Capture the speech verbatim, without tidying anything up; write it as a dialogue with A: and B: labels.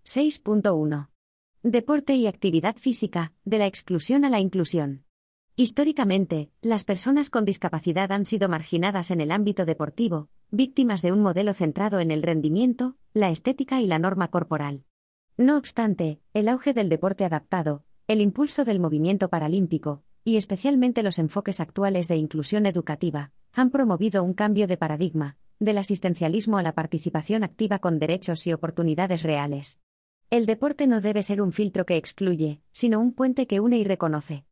A: seis punto uno. Deporte y actividad física, de la exclusión a la inclusión. Históricamente, las personas con discapacidad han sido marginadas en el ámbito deportivo, víctimas de un modelo centrado en el rendimiento, la estética y la norma corporal. No obstante, el auge del deporte adaptado, el impulso del movimiento paralímpico, y especialmente los enfoques actuales de inclusión educativa, han promovido un cambio de paradigma, del asistencialismo a la participación activa con derechos y oportunidades reales. El deporte no debe ser un filtro que excluye, sino un puente que une y reconoce.